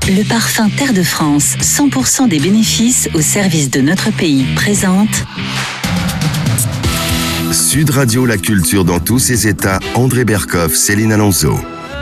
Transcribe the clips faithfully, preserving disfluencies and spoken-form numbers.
Le parfum Terre de France, cent pour cent des bénéfices au service de notre pays, présente Sud Radio, la culture dans tous ses états. André Berkoff, Céline Alonso.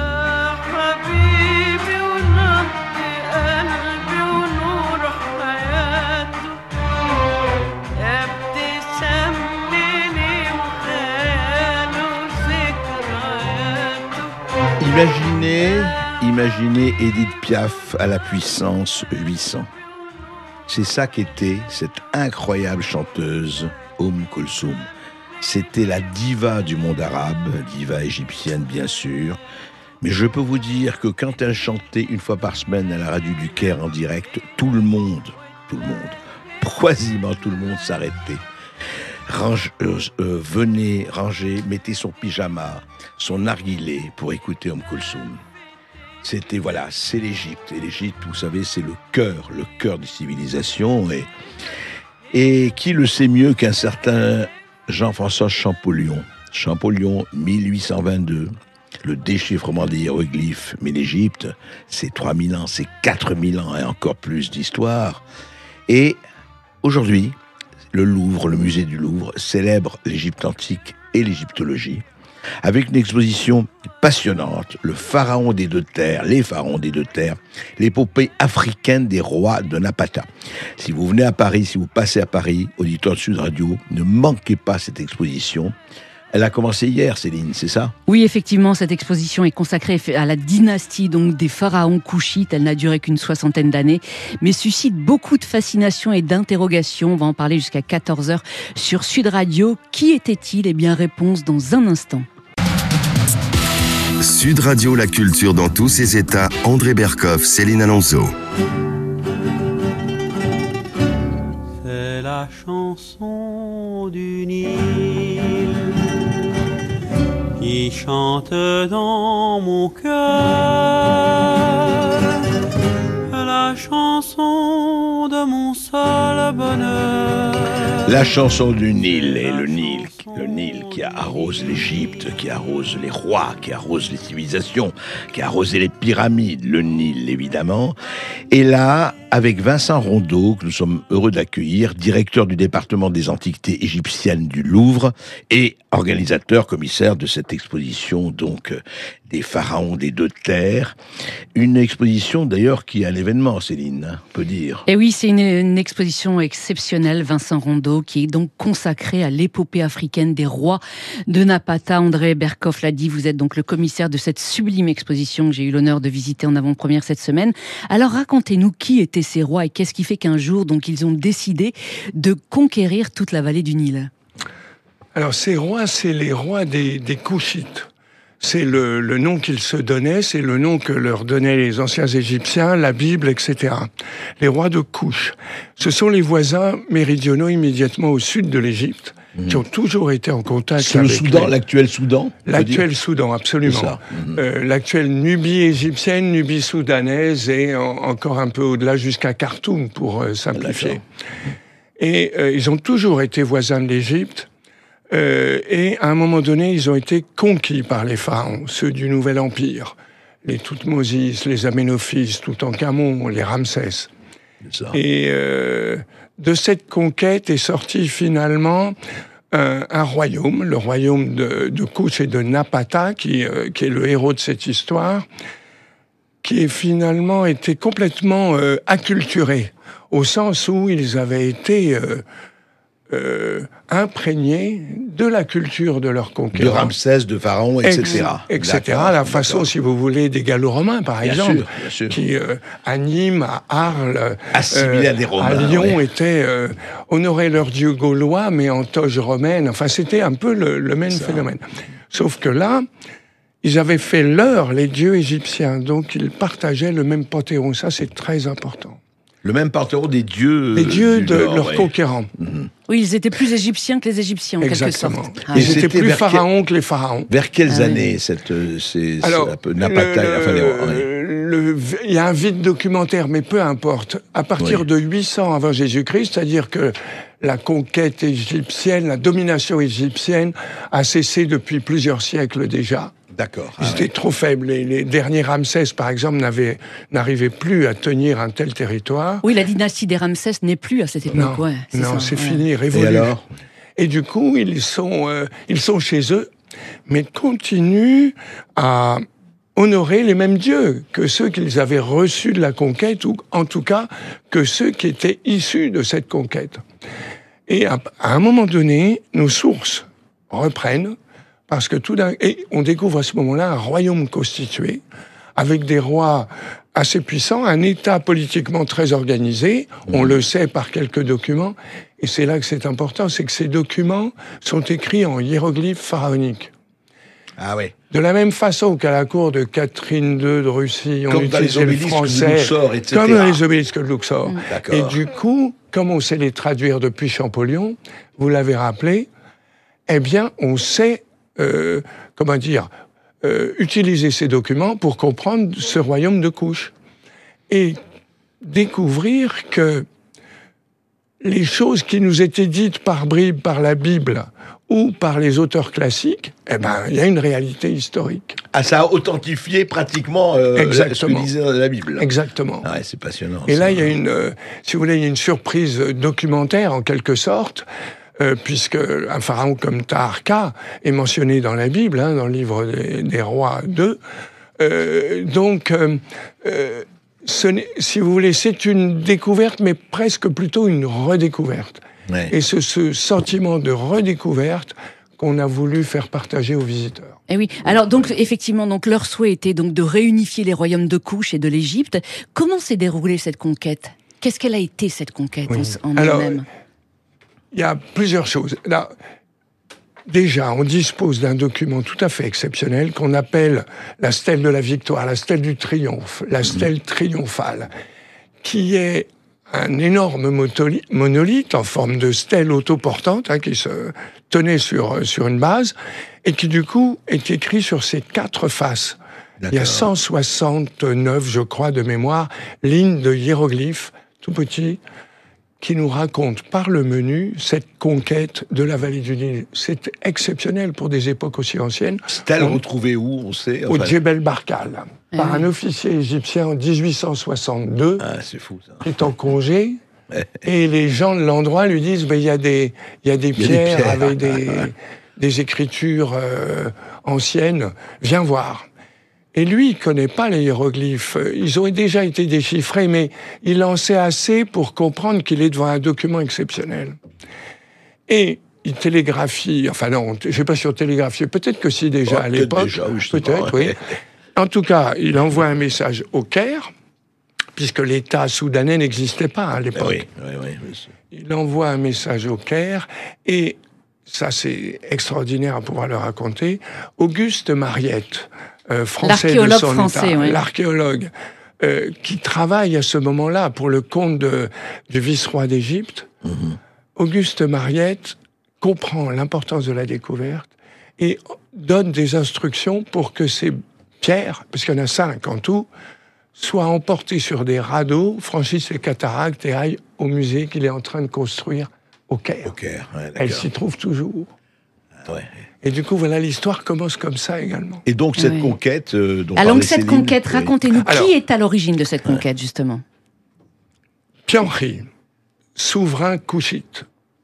Imaginez, imaginez Édith Piaf à la puissance huit cents. C'est ça qu'était cette incroyable chanteuse, Oum Kulthum. C'était la diva du monde arabe, diva égyptienne bien sûr. Mais je peux vous dire que quand elle chantait une fois par semaine à la radio du Caire en direct, tout le monde, tout le monde, quasiment tout le monde s'arrêtait. Range, euh, euh, venez, rangez, mettez son pyjama, son narguilé pour écouter Oum Kulthum. C'était, voilà, c'est l'Égypte. Et l'Égypte, vous savez, c'est le cœur, le cœur des civilisations. Et, et qui le sait mieux qu'un certain Jean-François Champollion. Champollion, mille huit cent vingt-deux, le déchiffrement des hiéroglyphes. Mais l'Égypte, c'est trois mille ans, c'est quatre mille ans et encore plus d'histoire. Et aujourd'hui, le Louvre, le musée du Louvre, célèbre l'Égypte antique et l'égyptologie, avec une exposition passionnante, le pharaon des deux terres, les pharaons des deux terres, l'épopée africaine des rois de Napata. Si vous venez à Paris, si vous passez à Paris, auditeur de Sud Radio, ne manquez pas cette exposition. Elle a commencé hier, Céline, c'est ça ? Oui, effectivement, cette exposition est consacrée à la dynastie donc des pharaons koushites. Elle n'a duré qu'une soixantaine d'années, mais suscite beaucoup de fascination et d'interrogations. On va en parler jusqu'à quatorze heures sur Sud Radio. Qui était-il ? Eh bien, réponse dans un instant. Sud Radio, la culture dans tous ses états. André Berkoff, Céline Alonso. C'est la chanson du Nil qui chante dans mon cœur, la chanson de mon seul bonheur. La chanson du Nil, et le Nil, le Nil qui arrose l'Égypte, qui arrose les rois, qui arrose les civilisations, qui a arrosé les pyramides, le Nil évidemment. Et là, avec Vincent Rondeau, que nous sommes heureux d'accueillir, directeur du département des antiquités égyptiennes du Louvre et organisateur, commissaire de cette exposition donc des pharaons des deux terres. Une exposition d'ailleurs qui est à l'événement, Céline, on peut dire. Et oui, c'est une, une exposition exceptionnelle, Vincent Rondeau, qui est donc consacrée à l'épopée africaine des rois de Napata. André Berkoff l'a dit, vous êtes donc le commissaire de cette sublime exposition que j'ai eu l'honneur de visiter en avant-première cette semaine. Alors racontez-nous qui étaient ces rois et qu'est-ce qui fait qu'un jour donc ils ont décidé de conquérir toute la vallée du Nil. Alors ces rois, c'est les rois des, des Koushites. C'est le, le nom qu'ils se donnaient, c'est le nom que leur donnaient les anciens Égyptiens, la Bible, et cetera. Les rois de Kouch. Ce sont les voisins méridionaux immédiatement au sud de l'Égypte, mmh. qui ont toujours été en contact c'est avec... le Soudan, les... l'actuel Soudan L'actuel Soudan, absolument. Mmh. Euh, l'actuelle Nubie égyptienne, Nubie soudanaise et en, encore un peu au-delà jusqu'à Khartoum, pour euh, simplifier. Et euh, ils ont toujours été voisins de l'Égypte. Euh, et à un moment donné, ils ont été conquis par les pharaons, ceux du Nouvel Empire, les Thoutmosis, les Aménophis, Toutankhamon, les Ramsès. Et euh, de cette conquête est sorti finalement un, un royaume, le royaume de, de Kouch et de Napata, qui, euh, qui est le héros de cette histoire, qui est finalement été complètement euh, acculturé, au sens où ils avaient été... Euh, Euh, imprégnés de la culture de leur conquérant. De Ramsès, de Pharaon, et cetera. Et cetera. La façon, si vous voulez, des Gallo-Romains, par bien exemple, sûr, bien sûr. qui euh, à Nîmes, à Arles, assimilés euh, à des Romains, à Lyon, ouais. étaient euh, honoraient leur dieu gaulois, mais en toge romaine. Enfin, c'était un peu le, le même Ça. phénomène. Sauf que là, ils avaient fait leur les dieux égyptiens, donc ils partageaient le même panthéon. Ça, c'est très important. Le même panthéon des dieux... Les dieux de Nord, leurs ouais. conquérants. Mm-hmm. Oui, ils étaient plus égyptiens que les Égyptiens, en Exactement. quelque sorte. Ah, ils étaient plus pharaons que les pharaons. Vers quelles ah, années, oui. cette... C'est, Alors, c'est Napata, le, enfin, les... le, le, il y a un vide documentaire, mais peu importe. À partir oui. de huit cents avant Jésus-Christ, c'est-à-dire que la conquête égyptienne, la domination égyptienne a cessé depuis plusieurs siècles déjà. D'accord. Ils Ah, étaient ouais. trop faibles. Les, les derniers Ramsès, par exemple, n'avaient, n'arrivaient plus à tenir un tel territoire. Oui, la dynastie des Ramsès n'est plus à cette époque. Non, ouais, c'est non, ça, c'est ouais. fini, Et révolu. alors? Et du coup, ils sont, euh, ils sont chez eux, mais continuent à honorer les mêmes dieux que ceux qu'ils avaient reçus de la conquête, ou en tout cas que ceux qui étaient issus de cette conquête. Et à, à un moment donné, nos sources reprennent, parce que tout d'un... Et on découvre à ce moment-là un royaume constitué, avec des rois assez puissants, un État politiquement très organisé, on le sait par quelques documents, et c'est là que c'est important, c'est que ces documents sont écrits en hiéroglyphes pharaoniques. Ah ouais. De la même façon qu'à la cour de Catherine deux de Russie, on Comme dans les utilisait le obélisques de français, Luxor, et cetera. comme dans les obélisques de Luxor. Mm. D'accord. Et du coup, comme on sait les traduire depuis Champollion, vous l'avez rappelé, eh bien, on sait, euh, comment dire, euh, utiliser ces documents pour comprendre ce royaume de Couche. Et découvrir que les choses qui nous étaient dites par bribes par la Bible ou par les auteurs classiques, eh ben, il y a une réalité historique. Ah, ça a authentifié pratiquement euh, Exactement. ce que disait dans la Bible. Exactement. Ah ouais, c'est passionnant. Et ça. là, il y a une, euh, si vous voulez, il y a une surprise documentaire, en quelque sorte, euh, puisque un pharaon comme Taharqa est mentionné dans la Bible, hein, dans le livre des, des rois deux. Euh, donc, euh, euh, ce n'est, si vous voulez, c'est une découverte, mais presque plutôt une redécouverte. Ouais. Et ce, ce sentiment de redécouverte qu'on a voulu faire partager aux visiteurs. Et oui. Alors donc effectivement, donc leur souhait était donc de réunifier les royaumes de Couche et de l'Égypte. Comment s'est déroulée cette conquête? Qu'est-ce qu'elle a été cette conquête Oui. en, en Alors, elle-même? Il y a plusieurs choses. Là, déjà, on dispose d'un document tout à fait exceptionnel qu'on appelle la stèle de la victoire, la stèle du triomphe, la stèle triomphale, qui est un énorme motoli- monolithe en forme de stèle autoportante, hein, qui se tenait sur, sur une base, et qui du coup est écrit sur ses quatre faces. D'accord. Il y a cent soixante-neuf, je crois, de mémoire, lignes de hiéroglyphes, tout petits, qui nous racontent par le menu cette conquête de la vallée du Nil. C'est exceptionnel pour des époques aussi anciennes. Stèle On- retrouvée où, on sait Au enfin... Djebel Barkal, Ah par oui. un officier égyptien en dix-huit cent soixante-deux, Ah, c'est fou, ça. qui est en congé, et les gens de l'endroit lui disent ben, il y a des, il y a des Il y a des pierres pierres. avec des, des écritures euh, anciennes, viens voir. Et lui, il connaît pas les hiéroglyphes. Ils ont déjà été déchiffrés, mais il en sait assez pour comprendre qu'il est devant un document exceptionnel. Et il télégraphie, enfin non, je ne sais pas sur télégraphier, peut-être que si déjà Oh, à peut-être l'époque, déjà, oui, je sais peut-être, pas, oui. ouais. En tout cas, il envoie un message au Caire, puisque l'État soudanais n'existait pas à Ah l'époque. oui, oui, oui, oui. Il envoie un message au Caire, et ça c'est extraordinaire à pouvoir le raconter, Auguste Mariette, euh, français de L'archéologue son français, état, oui. l'archéologue, euh, qui travaille à ce moment-là pour le compte de, du vice-roi d'Égypte, Auguste Mariette comprend l'importance de la découverte et donne des instructions pour que ces pierres, parce qu'il y en a cinq en tout, soient emportées sur des radeaux, franchissent les cataractes et aillent au musée qu'il est en train de construire au Caire. Au Caire, ouais, Elle d'accord. s'y trouve toujours. Ouais. Et du coup, voilà, l'histoire commence comme ça également. Et donc, cette Oui. conquête euh, dont Alors parlait cette Céline, conquête, oui. racontez-nous, Alors- qui est à l'origine de cette conquête justement? Pianri, souverain couchite,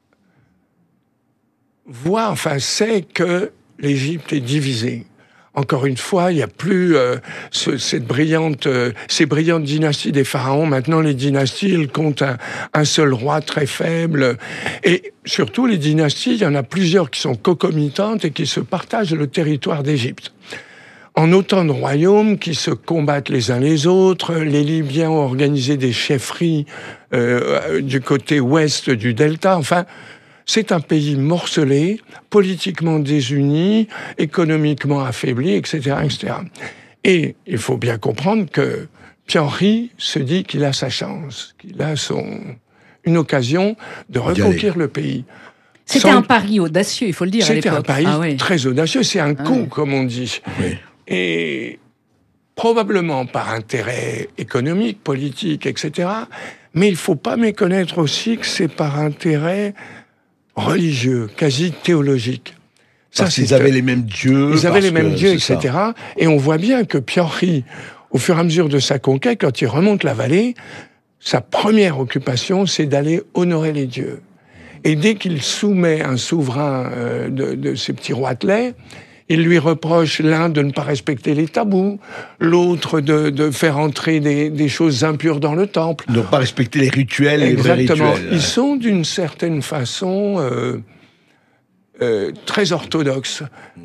voit, enfin, sait que l'Égypte est divisée. Encore une fois, il n'y a plus euh, ce, cette brillante, euh, ces brillantes dynasties des pharaons. Maintenant, les dynasties, elles comptent un, un seul roi très faible. Et surtout, les dynasties, il y en a plusieurs qui sont concomitantes et qui se partagent le territoire d'Égypte. En autant de royaumes qui se combattent les uns les autres, les Libyens ont organisé des chefferies euh, du côté ouest du delta. Enfin, c'est un pays morcelé, politiquement désuni, économiquement affaibli, et cetera, et cetera. Et il faut bien comprendre que Pianri se dit qu'il a sa chance, qu'il a son, une occasion de reconquérir le pays. C'était Sans- un pari audacieux, il faut le dire à C'était l'époque. un pari Ah oui. très audacieux, c'est un coup, ouais. comme on dit. Oui. Et probablement par intérêt économique, politique, et cetera. Mais il ne faut pas méconnaître aussi que c'est par intérêt religieux, quasi théologique. Parce qu'ils avaient les mêmes dieux. Ils avaient les mêmes que, dieux, et cetera. Ça. Et on voit bien que Pianri, au fur et à mesure de sa conquête, quand il remonte la vallée, sa première occupation, c'est d'aller honorer les dieux. Et dès qu'il soumet un souverain euh, de, de ces petits roitelets, il lui reproche l'un de ne pas respecter les tabous, l'autre de, de faire entrer des, des choses impures dans le temple. De ne pas respecter les rituels, Exactement. les vrais rituels. Ils sont d'une certaine façon euh, euh, très orthodoxes,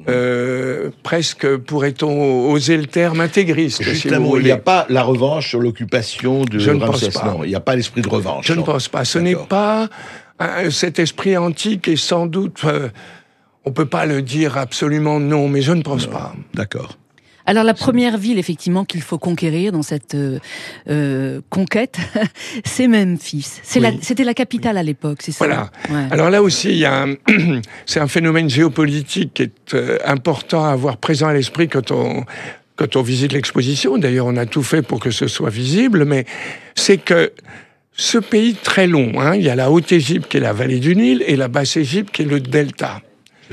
euh, presque, pourrait-on oser le terme, intégristes. Justement, si il n'y a pas la revanche sur l'occupation de Je ne Ramsès. pense pas. Non, il n'y a pas l'esprit de revanche. Je non. ne pense pas. Ce D'accord. n'est pas euh, cet esprit antique et sans doute... Euh, on peut pas le dire absolument non, mais je ne pense non. pas. D'accord. Alors la première ville, effectivement, qu'il faut conquérir dans cette euh, euh, conquête, c'est Memphis. C'est oui. la, c'était la capitale oui. à l'époque, c'est ça. Voilà. Ouais. Alors là aussi, il y a un, c'est un phénomène géopolitique qui est euh, important à avoir présent à l'esprit quand on quand on visite l'exposition. D'ailleurs, on a tout fait pour que ce soit visible, mais c'est que ce pays très long, hein, il y a la Haute-Égypte qui est la vallée du Nil et la Basse-Égypte qui est le delta.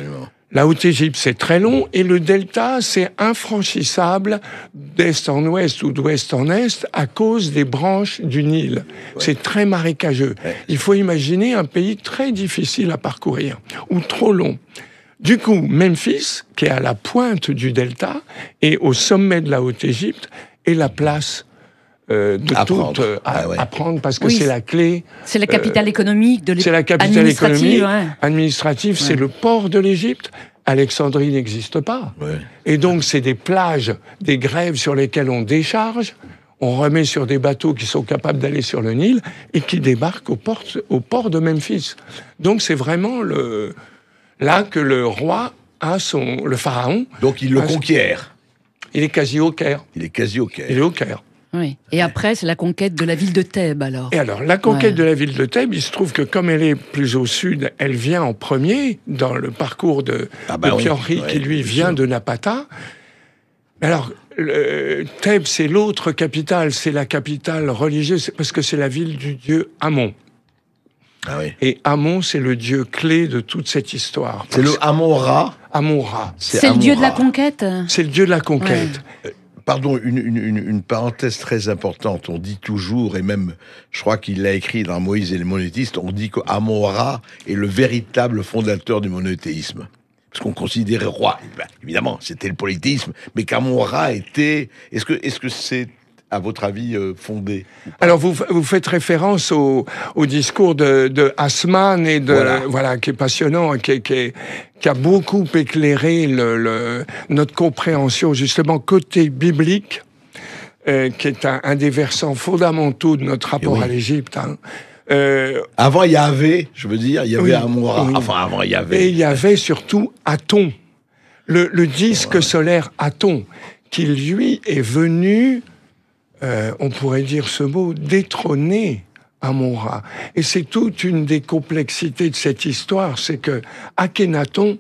La Haute-Égypte, c'est très long, et le delta, c'est infranchissable d'est en ouest ou d'ouest en est à cause des branches du Nil. Ouais. C'est très marécageux. Ouais. Il faut imaginer un pays très difficile à parcourir, ou trop long. Du coup, Memphis, qui est à la pointe du delta, et au sommet de la Haute-Égypte, est la place Euh, de apprendre. tout euh, à, ah ouais. apprendre parce que oui, c'est la clé. C'est la capitale euh, économique de l'Égypte. C'est la capitale économique, ouais. administrative, ouais. c'est le port de l'Égypte. Alexandrie n'existe pas. Ouais. Et donc, c'est des plages, des grèves sur lesquelles on décharge, on remet sur des bateaux qui sont capables d'aller sur le Nil et qui débarquent au port, au port de Memphis. Donc, c'est vraiment le, là que le roi a son, le pharaon. Donc, il le conquiert. Il est quasi au Caire. Il est quasi au Caire. Il est au Caire. Oui. Et après, c'est la conquête de la ville de Thèbes, alors. Et alors, la conquête ouais. de la ville de Thèbes, il se trouve que comme elle est plus au sud, elle vient en premier dans le parcours de, ah bah de Pianri, oui. ouais, qui lui vient sûr. de Napata. Alors, le, Thèbes, c'est l'autre capitale, c'est la capitale religieuse, parce que c'est la ville du dieu Amon. Ah oui. Et Amon, c'est le dieu clé de toute cette histoire. C'est le Amon-Ra. Amon-Ra. C'est, c'est le dieu de la conquête. C'est le dieu de la conquête. Ouais. Pardon, une, une, une parenthèse très importante. On dit toujours, et même, je crois qu'il l'a écrit dans Moïse et les monothéistes, on dit qu'Amon-Ra est le véritable fondateur du monothéisme. Parce qu'on considérait roi, évidemment, c'était le polythéisme, mais qu'Amon-Ra était... Est-ce que, est-ce que c'est, à votre avis, euh, fondé? Alors, vous, vous faites référence au, au discours de, de Hassman, et de, voilà. voilà, qui est passionnant, qui, qui, est, qui a beaucoup éclairé le, le, notre compréhension, justement, côté biblique, euh, qui est un, un des versants fondamentaux de notre rapport oui. à l'Égypte. Hein. Euh, avant, il y avait, je veux dire, il y avait oui, Amon-Ra. Oui. Enfin, avant, il y avait... Et il y avait surtout Aton, le, le disque ouais. solaire Aton, qui, lui, est venu... Euh, on pourrait dire ce mot, détrôner Amon-Ra. Et c'est toute une des complexités de cette histoire, c'est que Akhenaton,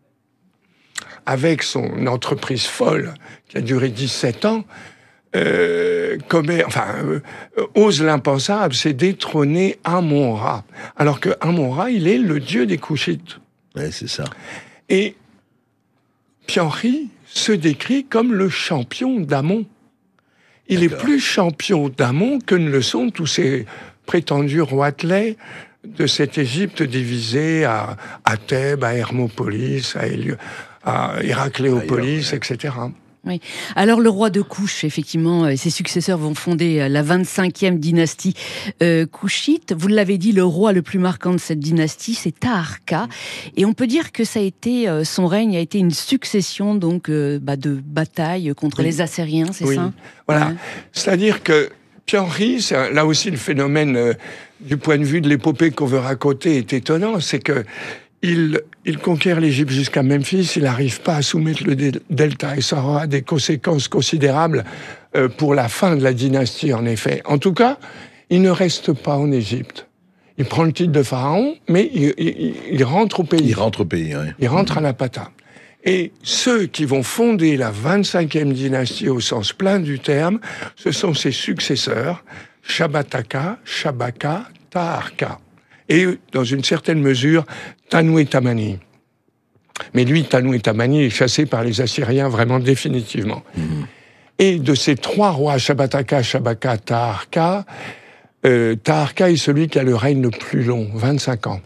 avec son entreprise folle, qui a duré dix-sept ans, euh, commet, enfin, euh, ose l'impensable, c'est détrôner Amon-Ra. Alors que Amon-Ra, il est le dieu des Couchites. Ouais, c'est ça. Et Pianri se décrit comme le champion d'Amon. Il D'accord. est plus champion d'Amon que ne le sont tous ces prétendus roitelets de cette Égypte divisée à, à Thèbes, à Hermopolis, à, Hélio, à Héracléopolis, ah, et cetera. Oui. Alors le roi de Couche, effectivement, et ses successeurs vont fonder la vingt-cinquième dynastie euh, couchite. Vous l'avez dit, le roi le plus marquant de cette dynastie, c'est Taharqa. Et on peut dire que ça a été, euh, son règne a été une succession donc euh, bah, de batailles contre oui. les Assyriens, c'est oui. ça? Voilà. Ouais. C'est-à-dire que Pianri, c'est là aussi le phénomène euh, du point de vue de l'épopée qu'on veut raconter est étonnant, c'est que Il, il conquiert l'Égypte jusqu'à Memphis, il n'arrive pas à soumettre le delta, et ça aura des conséquences considérables euh, pour la fin de la dynastie, en effet. En tout cas, il ne reste pas en Égypte. Il prend le titre de pharaon, mais il, il, il rentre au pays. Il rentre au pays, oui. Il rentre à Napata. Et ceux qui vont fonder la vingt-cinquième dynastie au sens plein du terme, ce sont ses successeurs, Shabbataka, Shabaka, Taharqa. Et, dans une certaine mesure, Tanouet Tamani. Mais lui, Tanou et Tamani, est chassé par les Assyriens vraiment définitivement. Mmh. Et de ces trois rois, Shabbataka, Shabaka, Taharka, euh, Taharka est celui qui a le règne le plus long, vingt-cinq ans.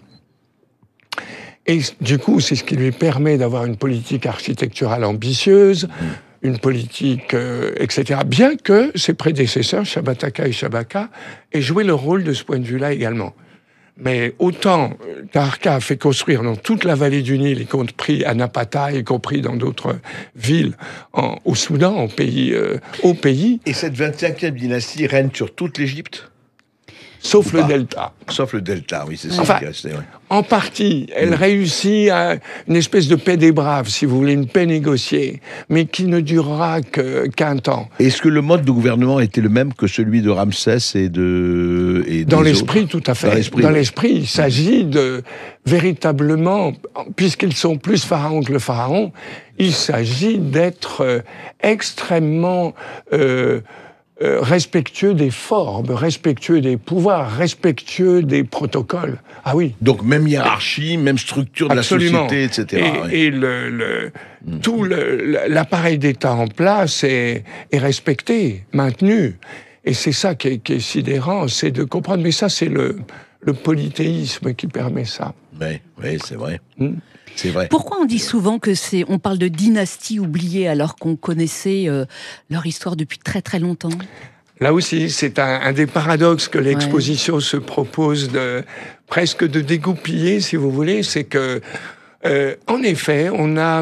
Et du coup, c'est ce qui lui permet d'avoir une politique architecturale ambitieuse, mmh. une politique, euh, et cetera. Bien que ses prédécesseurs, Shabbataka et Shabaka, aient joué leur rôle de ce point de vue-là également. Mais autant Taharka a fait construire dans toute la vallée du Nil, y compris à Napata, y compris dans d'autres villes en, au Soudan, au pays, euh, au pays. Et cette vingt-cinquième dynastie règne sur toute l'Égypte ? Sauf le delta. Sauf le delta, oui, c'est ça enfin, qui est resté. Ouais. En partie, elle mmh. réussit à une espèce de paix des braves, si vous voulez, une paix négociée, mais qui ne durera que, qu'un temps. Est-ce que le mode de gouvernement était le même que celui de Ramsès et de... Et Dans l'esprit, autres tout à fait. Dans l'esprit, Dans oui. l'esprit il s'agit de, véritablement, puisqu'ils sont plus pharaons que le pharaon, il s'agit d'être euh, extrêmement... Euh, Euh, respectueux des formes, respectueux des pouvoirs, respectueux des protocoles. Ah oui. Donc même hiérarchie, même structure de Absolument. La société, et cetera. Et, oui. et le, le, mmh. tout le, l'appareil d'État en place est, est respecté, maintenu. Et c'est ça qui est, qui est sidérant, c'est de comprendre. Mais ça, c'est le, le polythéisme qui permet ça. Oui, oui, c'est vrai. Mmh. C'est vrai. Pourquoi on dit souvent que c'est, on parle de dynastie oubliée alors qu'on connaissait euh, leur histoire depuis très très longtemps ? Là aussi, c'est un, un des paradoxes que l'exposition ouais. se propose de presque de dégoupiller, si vous voulez. C'est que, euh, en effet, on a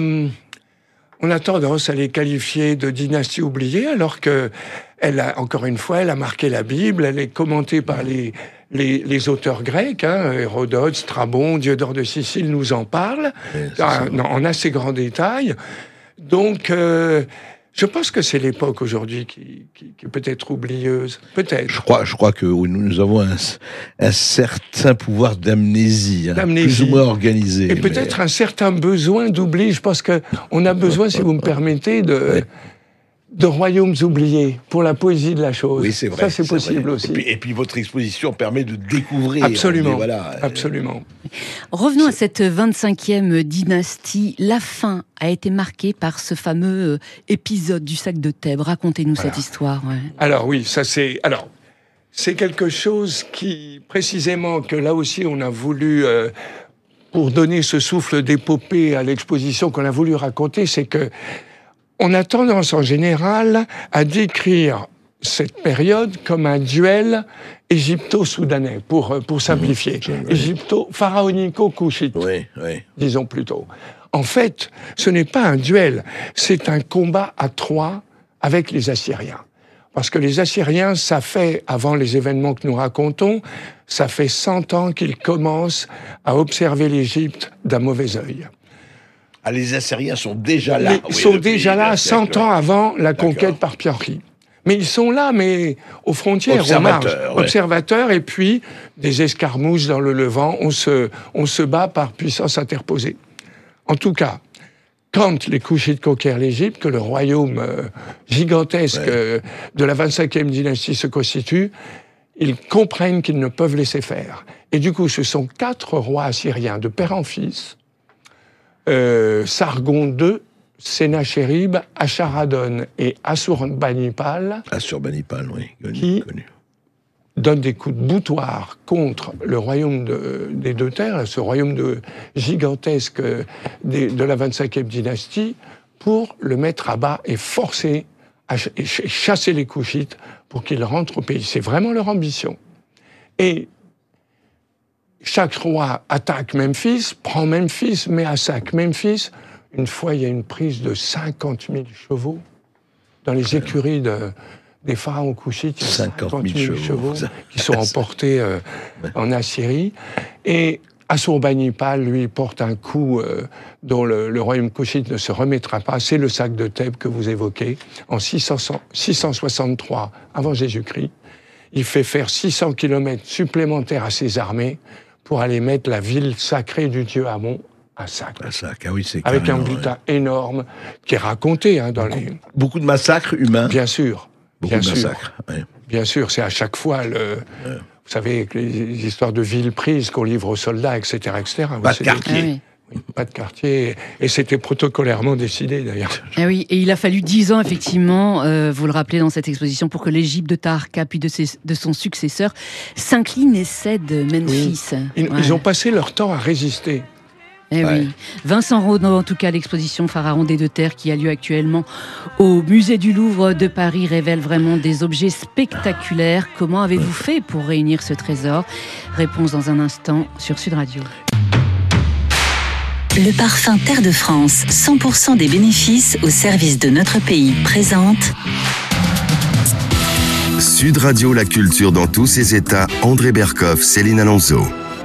on a tendance à les qualifier de dynastie oubliée, alors que elle a, encore une fois, elle a marqué la Bible, elle est commentée par les Les, les auteurs grecs, hein, Hérodote, Strabon, Diodore de Sicile nous en parlent, en, en assez grand détail. Donc, euh, je pense que c'est l'époque aujourd'hui qui, qui, qui est peut-être oublieuse. Peut-être. Je crois, je crois que oui, nous avons un, un certain pouvoir d'amnésie, hein, plus ou moins organisé. Et mais... peut-être un certain besoin d'oubli. Je pense qu'on a besoin, si vous me permettez, de... Ouais. de royaumes oubliés, pour la poésie de la chose. Oui, c'est vrai. Ça, c'est, c'est possible vrai. aussi. Et puis, et puis, votre exposition permet de découvrir. Absolument. Voilà. Absolument. Revenons c'est... à cette vingt-cinquième dynastie. La fin a été marquée par ce fameux épisode du sac de Thèbes. Racontez-nous voilà. cette histoire. Ouais. Alors oui, ça c'est... Alors, c'est quelque chose qui, précisément, que là aussi, on a voulu... Euh, pour donner ce souffle d'épopée à l'exposition qu'on a voulu raconter, c'est que on a tendance en général à décrire cette période comme un duel égypto-soudanais, pour, pour simplifier. Mmh, Égypto-pharaonico-couchite, oui, oui. disons plutôt. En fait, ce n'est pas un duel, c'est un combat à trois avec les Assyriens. Parce que les Assyriens, ça fait, avant les événements que nous racontons, ça fait cent ans qu'ils commencent à observer l'Égypte d'un mauvais œil. Ah, les Assyriens sont déjà là. Ils oui, sont déjà là cent ans avant la D'accord. conquête par Pierre-Henri. Mais ils sont là, mais aux frontières, aux marges. Ouais. Observateurs, et puis des escarmouches dans le Levant. On se, on se bat par puissance interposée. En tout cas, quand les Couchites conquièrent l'Égypte, que le royaume euh, gigantesque ouais. euh, de la vingt-cinquième dynastie se constitue, ils comprennent qu'ils ne peuvent laisser faire. Et du coup, ce sont quatre rois assyriens, de père en fils, Euh, Sargon deux, Sénachérib, Acharadon et Assurbanipal, Assurbanipal, oui, connu, qui connu. donnent des coups de boutoir contre le royaume de, des deux terres, ce royaume de, gigantesque de, de la vingt-cinquième dynastie, pour le mettre à bas et forcer, à, et chasser les Couchites pour qu'ils rentrent au pays. C'est vraiment leur ambition. Et chaque roi attaque Memphis, prend Memphis, met à sac Memphis. Une fois, il y a une prise de cinquante mille chevaux. Dans les écuries de, des pharaons couchites, il y a cinquante mille chevaux, chevaux qui sont emportés euh, en Assyrie. Et Assurbanipal, lui, porte un coup euh, dont le, le royaume couchite ne se remettra pas. C'est le sac de Thèbes que vous évoquez, en six cent soixante-trois avant Jésus-Christ. Il fait faire six cents kilomètres supplémentaires à ses armées pour aller mettre la ville sacrée du dieu Amon à sac. À sac, ah oui, c'est avec un butin ouais. énorme qui est raconté hein, dans beaucoup, les... Beaucoup de massacres humains. Bien sûr. Beaucoup bien de sûr. massacres, ouais. Bien sûr, c'est à chaque fois le... Ouais. Vous savez, les histoires de villes prises qu'on livre aux soldats, et cetera, et cetera. Pas de quartier. Des... oui, pas de quartier, et c'était protocolairement décidé d'ailleurs. Et oui, et il a fallu dix ans effectivement, euh, vous le rappelez dans cette exposition, pour que l'Égypte de Taharqa, puis de, ses, de son successeur, s'incline et cède Memphis. Oui. Ils, ouais. ils ont passé leur temps à résister. Eh ouais. oui. Vincent Rondot, en tout cas, l'exposition Pharaon des deux terres qui a lieu actuellement au musée du Louvre de Paris révèle vraiment des objets spectaculaires. Comment avez-vous fait pour réunir ce trésor? Réponse dans un instant sur Sud Radio. Le parfum Terre de France, cent pour cent des bénéfices au service de notre pays, présente Sud Radio, la culture dans tous ses états. André Berkoff, Céline Alonso.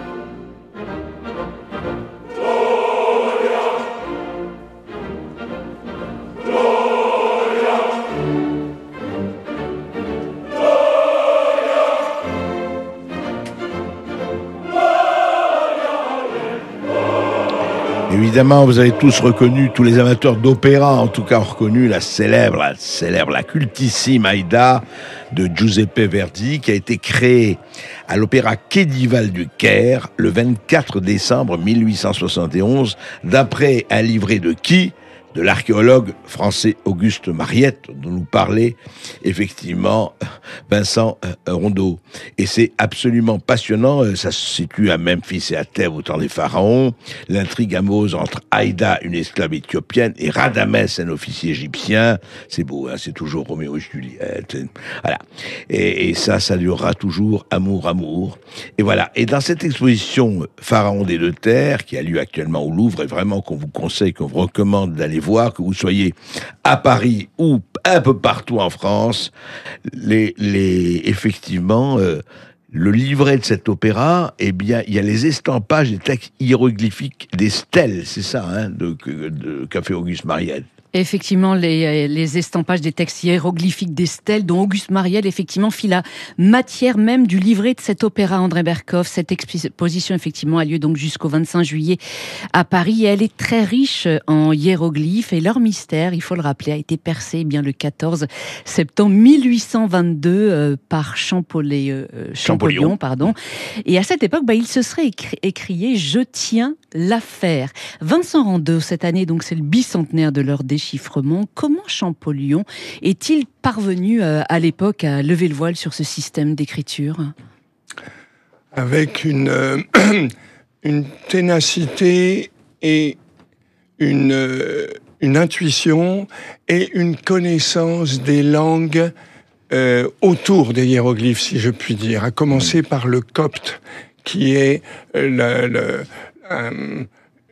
Évidemment, vous avez tous reconnu, tous les amateurs d'opéra en tout cas ont reconnu la célèbre, la célèbre, la cultissime Aïda de Giuseppe Verdi qui a été créée à l'opéra Quai d'Ival du Caire le vingt-quatre décembre mille huit cent soixante et onze d'après un livret de qui ? De l'archéologue français Auguste Mariette, dont nous parlait effectivement Vincent Rondot. Et c'est absolument passionnant, ça se situe à Memphis et à Thèbes au temps des pharaons, l'intrigue amoureuse entre Aïda, une esclave éthiopienne, et Radamès, un officier égyptien, c'est beau, hein, c'est toujours Roméo et Juliette, voilà. Et, et ça, ça durera toujours, amour, amour. Et voilà, et dans cette exposition Pharaon des deux terres, qui a lieu actuellement au Louvre, et vraiment qu'on vous conseille, qu'on vous recommande d'aller voir, que vous soyez à Paris ou un peu partout en France, les, les, effectivement, euh, le livret de cet opéra, eh bien, il y a les estampages des textes hiéroglyphiques, des stèles, c'est ça, hein, de, de qu'a fait Auguste Mariette. Effectivement, les, les estampages des textes hiéroglyphiques des stèles dont Auguste Mariette, effectivement, fit la matière même du livret de cet opéra, André Berkoff. Cette exposition, effectivement, a lieu donc jusqu'au vingt-cinq juillet à Paris et elle est très riche en hiéroglyphes et leur mystère, il faut le rappeler, a été percé eh bien le quatorze septembre mille huit cent vingt-deux euh, par Champollion, euh, Champollion, pardon. Et à cette époque, bah, il se serait écri- écrié « Je tiens l'affaire ». Vincent Rondot, cette année, donc, c'est le bicentenaire de leur déchiffrement. Comment Champollion est-il parvenu euh, à l'époque à lever le voile sur ce système d'écriture ? Avec une, euh, une ténacité et une, euh, une intuition et une connaissance des langues euh, autour des hiéroglyphes, si je puis dire, à commencer par le copte, qui est euh, le... le euh,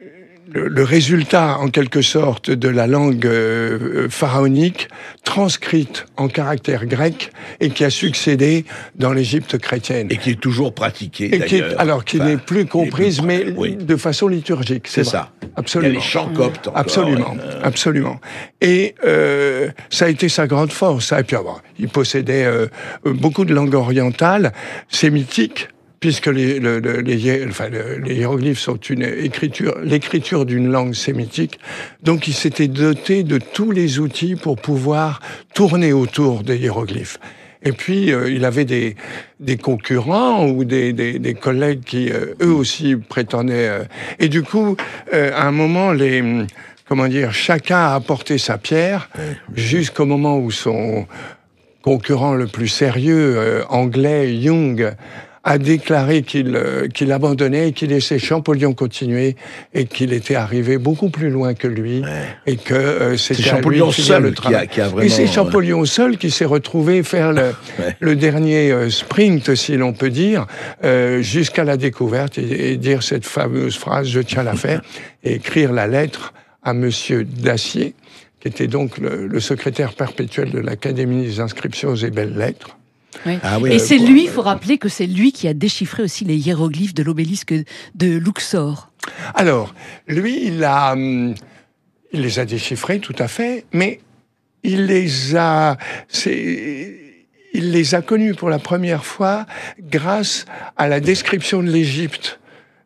Le, le résultat, en quelque sorte, de la langue euh, pharaonique, transcrite en caractère grec et qui a succédé dans l'Égypte chrétienne. Et qui est toujours pratiquée, et qui est, d'ailleurs. alors, qui enfin, n'est plus comprise, plus... mais oui. de façon liturgique. C'est, c'est ça. Absolument. Il y a les chants coptes encore. Absolument. Euh... Absolument. Et euh, ça a été sa grande force. Et puis, bon, il possédait euh, beaucoup de langues orientales, sémitiques, puisque les, le, le, les, enfin, le, les hiéroglyphes sont une écriture, l'écriture d'une langue sémitique, donc il s'était doté de tous les outils pour pouvoir tourner autour des hiéroglyphes. Et puis, euh, il avait des, des concurrents ou des, des, des collègues qui, euh, eux aussi, prétendaient... Euh, et du coup, euh, à un moment, les... Comment dire, chacun a apporté sa pierre, jusqu'au moment où son concurrent le plus sérieux, euh, anglais, Young, a déclaré qu'il, euh, qu'il abandonnait et qu'il laissait Champollion continuer et qu'il était arrivé beaucoup plus loin que lui ouais. et que euh, c'était c'est Champollion seul le qui a, qui a vraiment... Et c'est Champollion ouais. seul qui s'est retrouvé faire le, ouais. le dernier euh, sprint, si l'on peut dire, euh, jusqu'à la découverte et, et dire cette fameuse phrase « Je tiens l'affaire » et écrire la lettre à Monsieur Dacier, qui était donc le, le secrétaire perpétuel de l'Académie des inscriptions et belles-lettres. Oui. Ah oui, et euh, c'est lui, il faut rappeler que c'est lui qui a déchiffré aussi les hiéroglyphes de l'obélisque de Luxor. Alors, lui, il, a, hum, il les a déchiffrés, tout à fait, mais il les a... C'est, il les a connus pour la première fois grâce à la description de l'Égypte.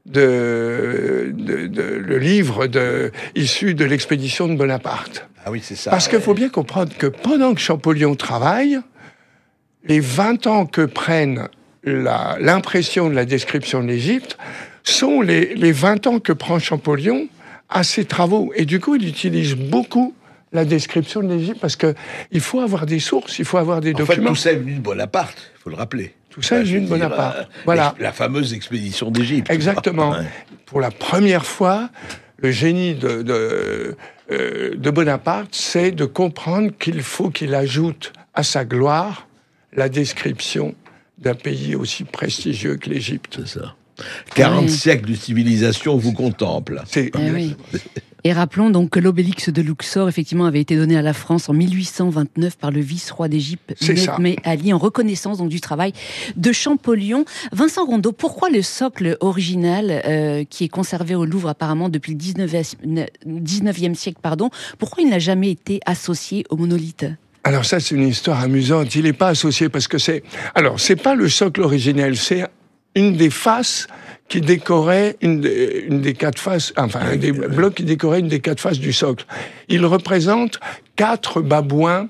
De, de, de, le livre de, issu de l'expédition de Bonaparte. Ah oui, c'est ça. Parce qu'il faut bien comprendre que pendant que Champollion travaille, les vingt ans que prennent la, l'impression de la description de l'Égypte sont les, les vingt ans que prend Champollion à ses travaux. Et du coup, il utilise beaucoup la description de l'Égypte, parce que il faut avoir des sources, il faut avoir des en documents. En fait, tout ça est venu de Bonaparte, il faut le rappeler. Tout ça est venu de Bonaparte. Euh, voilà. La fameuse expédition d'Égypte. Exactement. Ouais. Pour la première fois, le génie de, de, euh, de Bonaparte, c'est de comprendre qu'il faut qu'il ajoute à sa gloire la description d'un pays aussi prestigieux que l'Égypte. C'est ça. quarante oui. siècles de civilisation vous contemplent. C'est... Eh oui. Et rappelons donc que l'obélisque de Luxor, effectivement, avait été donné à la France en mille huit cent vingt-neuf par le vice-roi d'Égypte, Mehmet Ali, en reconnaissance donc, du travail de Champollion. Vincent Rondeau, pourquoi le socle original, euh, qui est conservé au Louvre apparemment depuis le dix-neuvième siècle, pardon, pourquoi il n'a jamais été associé au monolithe ? Alors ça, c'est une histoire amusante. Il n'est pas associé parce que c'est... Alors, c'est pas le socle originel, c'est une des faces qui décorait une des, une des quatre faces, enfin, un des blocs qui décorait une des quatre faces du socle. Il représente quatre babouins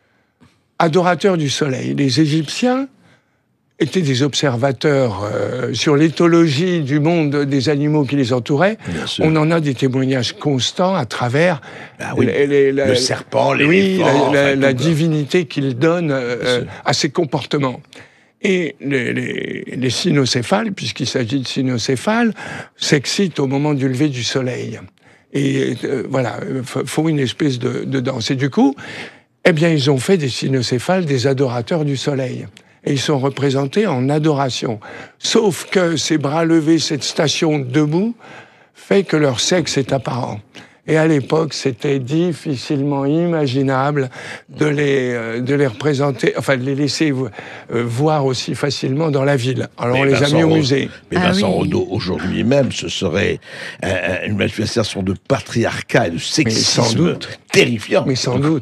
adorateurs du soleil. Les Égyptiens étaient des observateurs euh, sur l'éthologie du monde des animaux qui les entouraient. On en a des témoignages constants à travers ah oui, les, les, la, le serpent, les oui, la, enfin, la, la tout divinité qu'ils donnent euh, à ces comportements. Et les, les, les cynocéphales, puisqu'il s'agit de cynocéphales, s'excitent au moment du lever du soleil. Et euh, voilà, font une espèce de, de danse. Et du coup, eh bien, ils ont fait des cynocéphales des adorateurs du soleil. Et ils sont représentés en adoration. Sauf que ces bras levés, cette station debout, fait que leur sexe est apparent. Et à l'époque, c'était difficilement imaginable de les, euh, de les représenter, enfin de les laisser euh, voir aussi facilement dans la ville. Alors mais on Vincent les a mis au musée. Mais ah Vincent oui. Rondeau, aujourd'hui même, ce serait euh, une manifestation de patriarcat et de sexisme sans doute. terrifiant. Mais sans doute.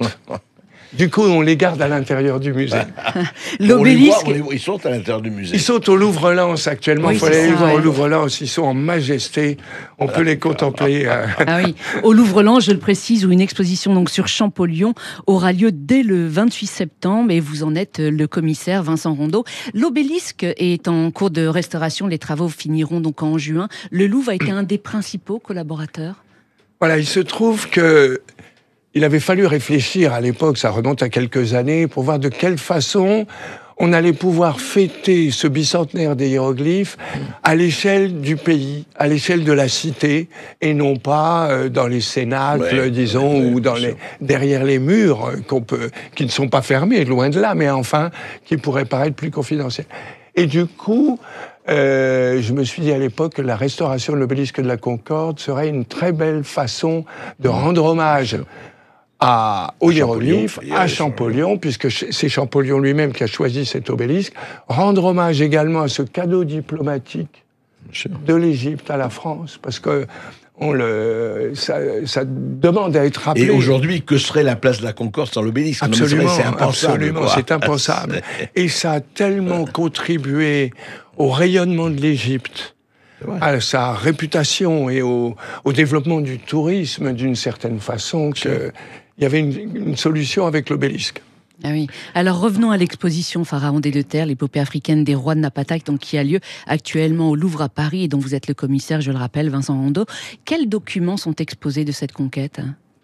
Du coup, on les garde à l'intérieur du musée. L'obélisque. On les voit, on les, ils sont à l'intérieur du musée. Ils sont au Louvre-Lens actuellement. Il oui, faut aller ça, les voir ouais. au Louvre-Lens. Ils sont en majesté. On peut les contempler. Euh... Ah oui, au Louvre-Lens, je le précise, où une exposition donc sur Champollion aura lieu dès le vingt-huit septembre. Et vous en êtes le commissaire Vincent Rondeau. L'obélisque est en cours de restauration. Les travaux finiront donc en juin. Le Louvre a été un des principaux collaborateurs. Voilà, il se trouve que il avait fallu réfléchir à l'époque, ça remonte à quelques années, pour voir de quelle façon on allait pouvoir fêter ce bicentenaire des hiéroglyphes à l'échelle du pays, à l'échelle de la cité, et non pas euh, dans les cénacles, ouais, disons, ouais, ou dans les, derrière les murs, euh, qu'on peut, qui ne sont pas fermés, loin de là, mais enfin, qui pourraient paraître plus confidentiels. Et du coup, euh, je me suis dit à l'époque que la restauration de l'obélisque de la Concorde serait une très belle façon de rendre hommage à, aux hiéroglyphes, à Champollion, puisque c'est Champollion lui-même qui a choisi cet obélisque, rendre hommage également à ce cadeau diplomatique de l'Égypte à la France, parce que on le, ça, ça demande à être rappelé. Et aujourd'hui, que serait la place de la Concorde sans l'obélisque ? Absolument, c'est impensable. Absolument, c'est impensable. Et ça a tellement contribué au rayonnement de l'Égypte, ouais. à sa réputation et au, au développement du tourisme d'une certaine façon, qu'il y avait une, une solution avec l'obélisque. Ah oui. Alors revenons à l'exposition Pharaon des deux terres, l'épopée africaine des rois de Napata, donc qui a lieu actuellement au Louvre à Paris et dont vous êtes le commissaire, je le rappelle, Vincent Rondeau. Quels documents sont exposés de cette conquête ?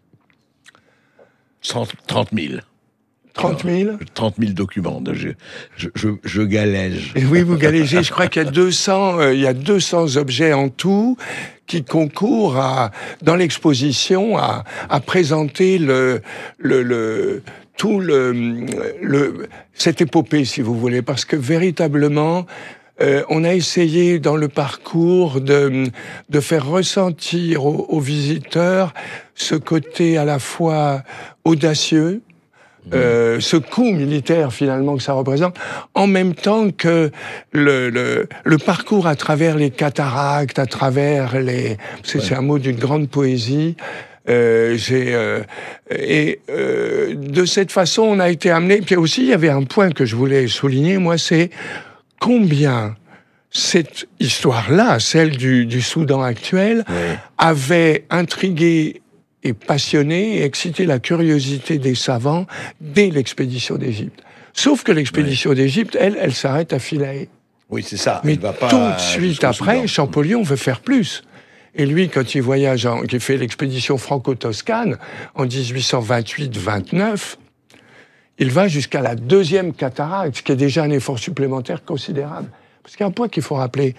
trente mille. trente mille trente mille documents. Je, je, je, je galège. Et oui, vous galégez. Je crois qu'il y a deux cents, euh, il y a deux cents objets en tout qui concourent à, dans l'exposition à, à présenter le, le, le, tout le, le, cette épopée, si vous voulez, parce que véritablement, euh, on a essayé dans le parcours de, de faire ressentir aux, aux visiteurs ce côté à la fois audacieux, Euh, ce coût militaire finalement que ça représente, en même temps que le, le, le parcours à travers les cataractes, à travers les... C'est, ouais. c'est un mot d'une grande poésie. Euh, j'ai, euh, et euh, de cette façon, on a été amené... Puis aussi, il y avait un point que je voulais souligner, moi, c'est combien cette histoire-là, celle du, du Soudan actuel, ouais. avait intrigué et passionné et excité la curiosité des savants dès l'expédition d'Égypte. Sauf que l'expédition ouais. d'Égypte, elle, elle s'arrête à Philae. Oui, c'est ça. Mais il va pas tout de suite après, Soudan. Champollion veut faire plus. Et lui, quand il voyage, en, qu'il fait l'expédition franco-toscane en dix-huit cent vingt-huit vingt-neuf, il va jusqu'à la deuxième cataracte, ce qui est déjà un effort supplémentaire considérable. Parce qu'il y a un point qu'il faut rappeler.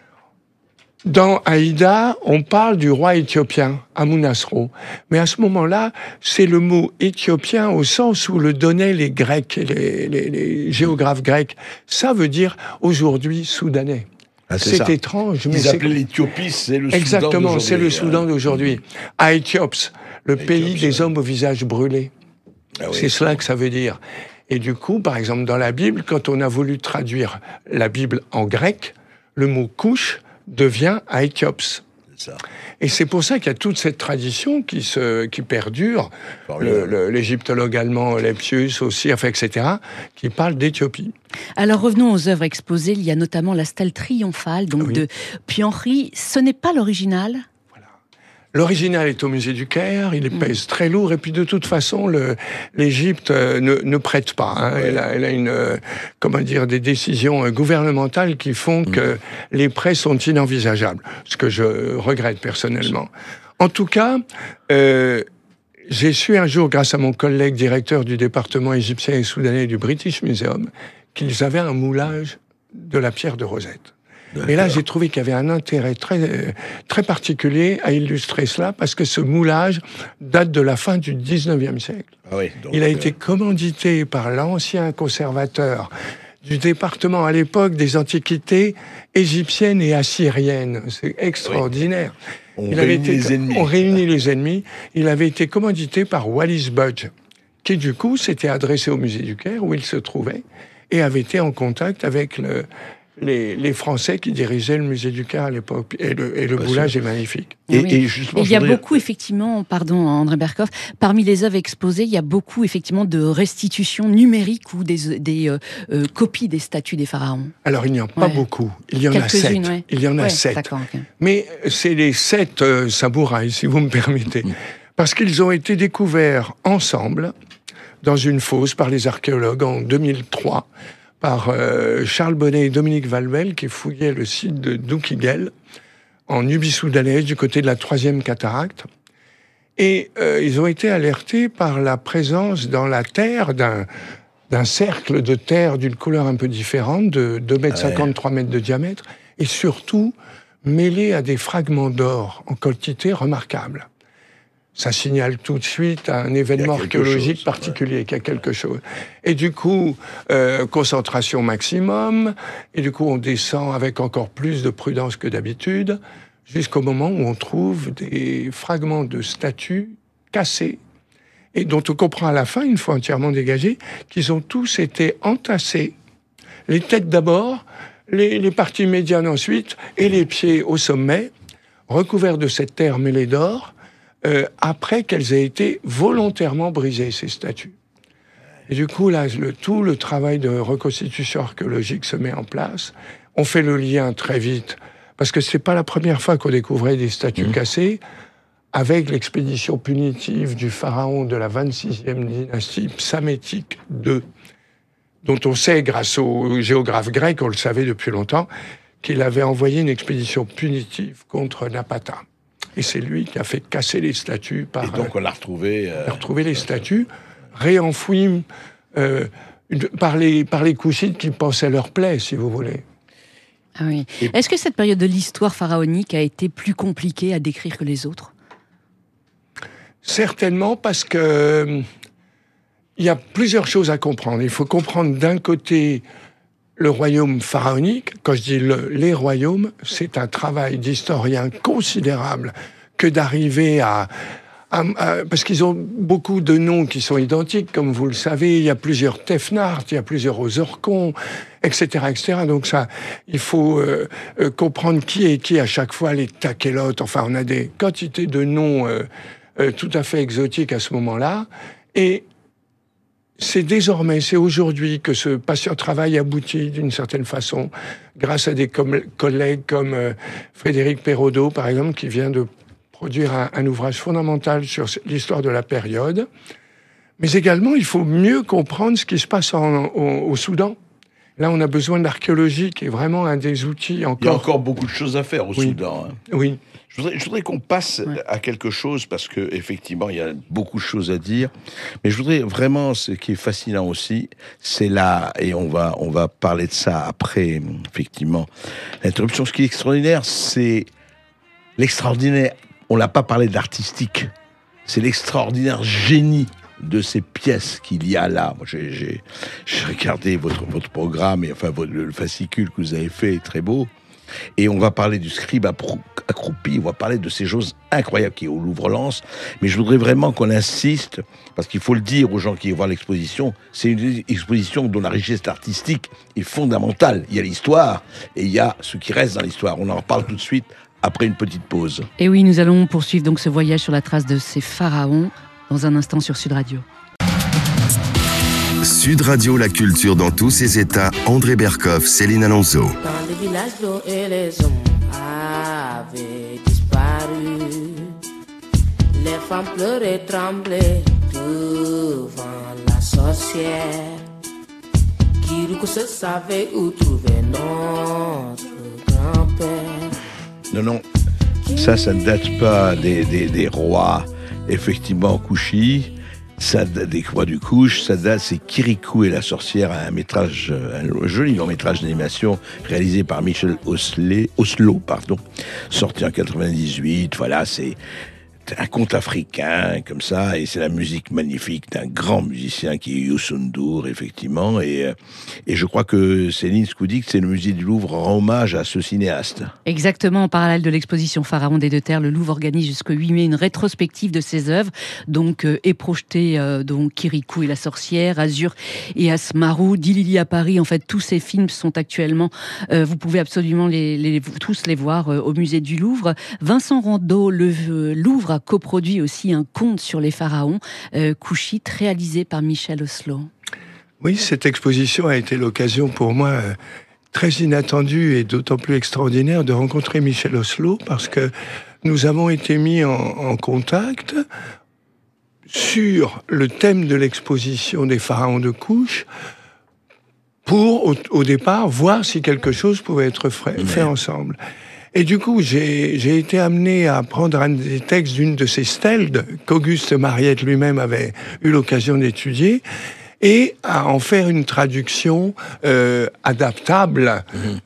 Dans Aïda, on parle du roi éthiopien, Amunasro. Mais à ce moment-là, c'est le mot éthiopien au sens où le donnaient les Grecs, les, les, les géographes grecs. Ça veut dire aujourd'hui soudanais. Ah, c'est c'est ça. étrange, mais Ils c'est... appelaient l'Éthiopie, c'est le Exactement, Soudan d'aujourd'hui. c'est le Soudan d'aujourd'hui. Aéthiops, le Aéthiops, pays des ouais. hommes au visage brûlé. Ah oui. C'est cela que ça veut dire. Et du coup, par exemple, dans la Bible, quand on a voulu traduire la Bible en grec, le mot couche devient Aéthiops. C'est ça. Et c'est pour ça qu'il y a toute cette tradition qui, se, qui perdure. Le, le, l'égyptologue allemand Lepsius aussi, enfin, et cetera, qui parle d'Éthiopie. Alors revenons aux œuvres exposées. Il y a notamment la stèle triomphale, donc Oui. de Pianri. Ce n'est pas l'original. L'original est au musée du Caire, il pèse très lourd, et puis de toute façon, le, l'Égypte euh, ne, ne prête pas. Hein. Ouais. Elle a, elle a une, euh, comment dire, des décisions euh, gouvernementales qui font que mmh. les prêts sont inenvisageables, ce que je regrette personnellement. En tout cas, euh, j'ai su un jour, grâce à mon collègue directeur du département égyptien et soudanais du British Museum, qu'ils avaient un moulage de la pierre de Rosette. D'accord. Et là, j'ai trouvé qu'il y avait un intérêt très, très particulier à illustrer cela, parce que ce moulage date de la fin du dix-neuvième siècle. Ah oui, donc, il a euh... été commandité par l'ancien conservateur du département à l'époque des antiquités égyptiennes et assyriennes. C'est extraordinaire. Oui. On il réunit avait été, les ennemis. On réunit les ennemis. Il avait été commandité par Wallis Budge, qui du coup s'était adressé au musée du Caire, où il se trouvait, et avait été en contact avec le... Les, les Français qui dirigeaient le musée du Caire à l'époque. Et le, et le boulage est magnifique. Et, oui. et, justement, et il y a voudrais... beaucoup, effectivement, pardon, André Berkoff, parmi les œuvres exposées, il y a beaucoup, effectivement, de restitutions numériques ou des, des euh, euh, copies des statues des pharaons. Alors, il n'y en a pas ouais. beaucoup. Il y en a sept. Ouais. Il y en a ouais, sept. Okay. Mais c'est les sept euh, samouraïs, si vous me permettez. Parce qu'ils ont été découverts ensemble dans une fosse par les archéologues en deux mille trois. Par euh, Charles Bonnet et Dominique Valvel, qui fouillaient le site de Doukigel, en Nubie soudanaise, du côté de la troisième cataracte. Et euh, ils ont été alertés par la présence dans la terre d'un, d'un cercle de terre d'une couleur un peu différente, de deux mètres cinquante, ouais. trois mètres de diamètre, et surtout mêlé à des fragments d'or en quantité remarquable. Ça signale tout de suite un événement archéologique chose, particulier, ouais. qu'il y a quelque chose. Et du coup, euh, concentration maximum, et du coup on descend avec encore plus de prudence que d'habitude, jusqu'au moment où on trouve des fragments de statues cassés, et dont on comprend à la fin, une fois entièrement dégagés, qu'ils ont tous été entassés, les têtes d'abord, les, les parties médianes ensuite, et les pieds au sommet, recouverts de cette terre mêlée d'or, Euh, après qu'elles aient été volontairement brisées, ces statues. Et du coup, là, le, tout le travail de reconstitution archéologique se met en place. On fait le lien très vite, parce que c'est pas la première fois qu'on découvrait des statues mmh. cassées, avec l'expédition punitive du pharaon de la vingt-sixième dynastie psamétique deux, dont on sait, grâce aux géographes grecs, on le savait depuis longtemps, qu'il avait envoyé une expédition punitive contre Napata. Et c'est lui qui a fait casser les statues par... Et donc on l'a retrouvé... Euh... On a retrouvé les statues, réenfouies euh, par les, par les Couchites qui pensaient leur plaie, si vous voulez. Ah oui. Et... Est-ce que cette période de l'histoire pharaonique a été plus compliquée à décrire que les autres ? Certainement, parce que euh, il y a plusieurs choses à comprendre. Il faut comprendre d'un côté... le royaume pharaonique. Quand je dis le, les royaumes, c'est un travail d'historien considérable que d'arriver à, à, à... Parce qu'ils ont beaucoup de noms qui sont identiques, comme vous le savez. Il y a plusieurs Tefnart, il y a plusieurs Osorkon, et cetera, et cetera. Donc ça, il faut euh, euh, comprendre qui est qui à chaque fois, les Takelot. Enfin, on a des quantités de noms euh, euh, tout à fait exotiques à ce moment-là. Et c'est désormais, c'est aujourd'hui que ce patient travail aboutit d'une certaine façon, grâce à des com- collègues comme euh, Frédéric Perraudot, par exemple, qui vient de produire un, un ouvrage fondamental sur l'histoire de la période. Mais également, il faut mieux comprendre ce qui se passe en, au, au Soudan. Là, on a besoin d'archéologie, qui est vraiment un des outils encore... Il y a encore beaucoup de choses à faire au oui. Soudan. Hein. Oui. Je voudrais, je voudrais qu'on passe ouais. à quelque chose, parce que effectivement, il y a beaucoup de choses à dire. Mais je voudrais vraiment, ce qui est fascinant aussi, c'est là, et on va, on va parler de ça après, effectivement, l'interruption. Ce qui est extraordinaire, c'est l'extraordinaire. On n'a pas parlé d'artistique. C'est l'extraordinaire génie de ces pièces qu'il y a là. Moi, j'ai, j'ai, j'ai regardé votre, votre programme, et enfin, votre, le fascicule que vous avez fait est très beau. Et on va parler du scribe accroupi, on va parler de ces choses incroyables qui est au Louvre-Lens. Mais je voudrais vraiment qu'on insiste, parce qu'il faut le dire aux gens qui vont voir l'exposition, c'est une exposition dont la richesse artistique est fondamentale. Il y a l'histoire, et il y a ce qui reste dans l'histoire. On en reparle tout de suite, après une petite pause. Et oui, nous allons poursuivre donc ce voyage sur la trace de ces pharaons, dans un instant sur Sud Radio. Sud Radio, la culture dans tous ses états. André Berkoff, Céline Alonso. Dans les villages, l'eau et les hommes avaient disparu. Les femmes pleuraient, tremblaient devant la sorcière. Kirikou se savait où trouver notre grand-père. Non, non, ça, ça ne date pas des, des, des rois, effectivement, Kouchi. Ça, des rois du Couche, ça date, c'est Kirikou et la sorcière, un métrage, un joli long métrage d'animation réalisé par Michel Oslet, Oslo, pardon, sorti en quatre-vingt-dix-huit. Voilà, c'est un conte africain, comme ça, et c'est la musique magnifique d'un grand musicien qui est Youssou N'Dour, effectivement, et, et je crois que Céline Scoudi, c'est le musée du Louvre, rend hommage à ce cinéaste. Exactement, en parallèle de l'exposition Pharaon des deux terres, le Louvre organise jusqu'au huit mai une rétrospective de ses œuvres, donc, euh, est projeté, euh, donc, Kirikou et la sorcière, Azur et Asmarou, Dilili à Paris, en fait, tous ces films sont actuellement, euh, vous pouvez absolument les, les, tous les voir euh, au musée du Louvre. Vincent Rondeau, le euh, Louvre a coproduit aussi un conte sur les pharaons, euh, Kouchit, réalisé par Michel Oslo. Oui, cette exposition a été l'occasion pour moi euh, très inattendue et d'autant plus extraordinaire de rencontrer Michel Oslo, parce que nous avons été mis en, en contact sur le thème de l'exposition des pharaons de Kouch, pour, au, au départ, voir si quelque chose pouvait être fait, fait ensemble. Et du coup, j'ai, j'ai été amené à prendre un des textes d'une de ces stèles qu'Auguste Mariette lui-même avait eu l'occasion d'étudier, et à en faire une traduction euh, adaptable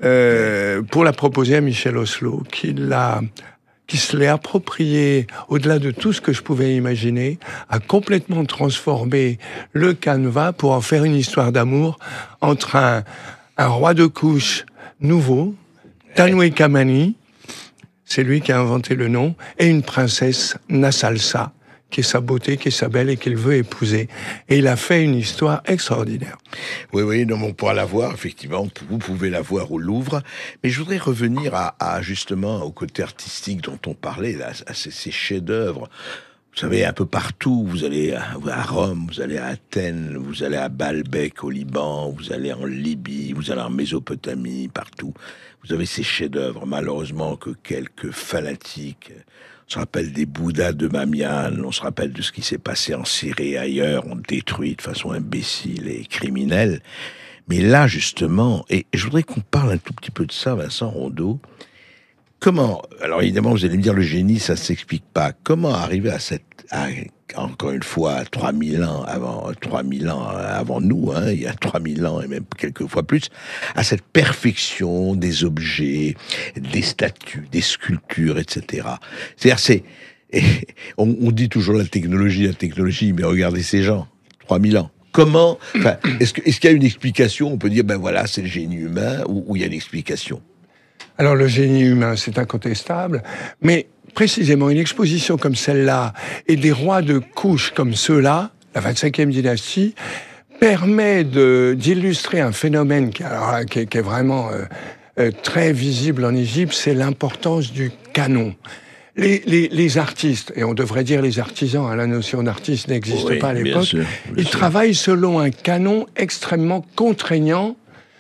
euh, pour la proposer à Michel Oslo, qui l'a, qui se l'est approprié au-delà de tout ce que je pouvais imaginer, a complètement transformé le canevas pour en faire une histoire d'amour entre un, un roi de Kouch nouveau, Tanoué Kamani, c'est lui qui a inventé le nom, et une princesse, Nassalsa, qui est sa beauté, qui est sa belle et qu'il veut épouser. Et il a fait une histoire extraordinaire. Oui, oui, non, on pourra la voir, effectivement, vous pouvez la voir au Louvre, mais je voudrais revenir à, à justement au côté artistique dont on parlait, là, à ces, ces chefs-d'œuvre. Vous savez, un peu partout, vous allez à Rome, vous allez à Athènes, vous allez à Baalbek au Liban, vous allez en Libye, vous allez en Mésopotamie, partout. Vous avez ces chefs-d'œuvre, malheureusement, que quelques fanatiques, on se rappelle des Bouddhas de Bamiyan, on se rappelle de ce qui s'est passé en Syrie et ailleurs, on détruit de façon imbécile et criminelle. Mais là, justement, et je voudrais qu'on parle un tout petit peu de ça, Vincent Rondeau. Comment, alors évidemment, vous allez me dire, le génie, ça ne s'explique pas. Comment arriver à cette, à, encore une fois, trois mille ans avant, trois mille ans avant nous, hein, il y a trois mille ans et même quelques fois plus, à cette perfection des objets, des statues, des sculptures, et cetera. C'est-à-dire, c'est, et on, on dit toujours la technologie, la technologie, mais regardez ces gens, trois mille ans. Comment, enfin, est-ce que, est-ce qu'il y a une explication? On peut dire, ben voilà, c'est le génie humain, ou, ou il y a une explication? Alors, le génie humain, c'est incontestable, mais précisément, une exposition comme celle-là, et des rois de Kouch comme ceux-là, la vingt-cinquième dynastie, permet de, d'illustrer un phénomène qui, alors, qui, est, qui est vraiment euh, euh, très visible en Égypte, c'est l'importance du canon. Les, les, les artistes, et on devrait dire les artisans, hein, la notion d'artiste n'existe oui, pas à l'époque, sûr, ils sûr. travaillent selon un canon extrêmement contraignant,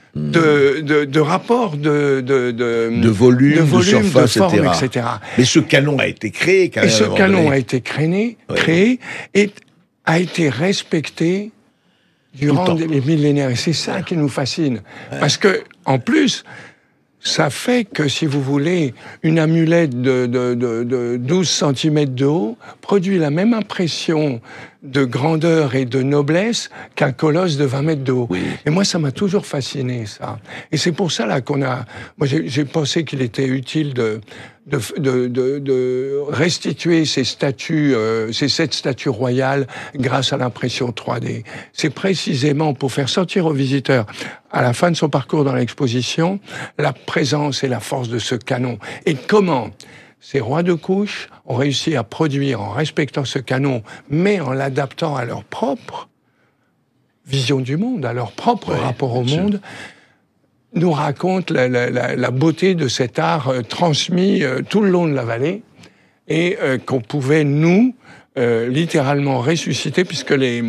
De, de, de rapport de, de, de, de volume, de, volume, de, surface, de forme, et cetera. et cetera. Mais ce canon a été créé quand même. Et ce canon a été créé, oui. créé et a été respecté durant les millénaires. Et c'est ça qui nous fascine. Ouais. Parce que, en plus, ça fait que, si vous voulez, une amulette de, de, de, de douze centimètres de haut produit la même impression de grandeur et de noblesse qu'un colosse de vingt mètres de haut. Oui. Et moi, ça m'a toujours fasciné, ça. Et c'est pour ça là qu'on a... Moi, j'ai, j'ai pensé qu'il était utile de, de, de, de, de restituer ces statues, euh, ces sept statues royales grâce à l'impression trois D. C'est précisément pour faire sentir aux visiteurs, à la fin de son parcours dans l'exposition, la présence et la force de ce canon. Et comment ces rois de couche ont réussi à produire, en respectant ce canon, mais en l'adaptant à leur propre vision du monde, à leur propre ouais, rapport au monde, nous raconte la, la, la, la beauté de cet art euh, transmis euh, tout le long de la vallée, et euh, qu'on pouvait, nous, euh, littéralement ressusciter, puisque les...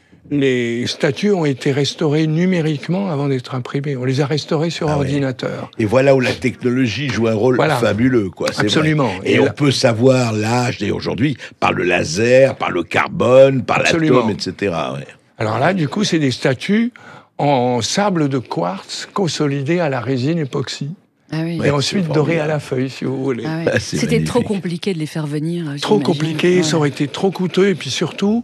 Les statues ont été restaurées numériquement avant d'être imprimées. On les a restaurées sur ah ordinateur. Ouais. Et voilà où la technologie joue un rôle voilà. fabuleux, quoi. C'est absolument. Vrai. Et, et on là... peut savoir l'âge aujourd'hui par le laser, par le carbone, par l'atome, et cetera. Ouais. Alors là, du coup, c'est des statues en sable de quartz consolidé à la résine époxy. Ah oui. Et ouais, ensuite doré à la feuille, si vous voulez. Ah oui. ah, C'était magnifique. Trop compliqué de les faire venir. Trop compliqué, ouais. Ça aurait été trop coûteux, et puis surtout...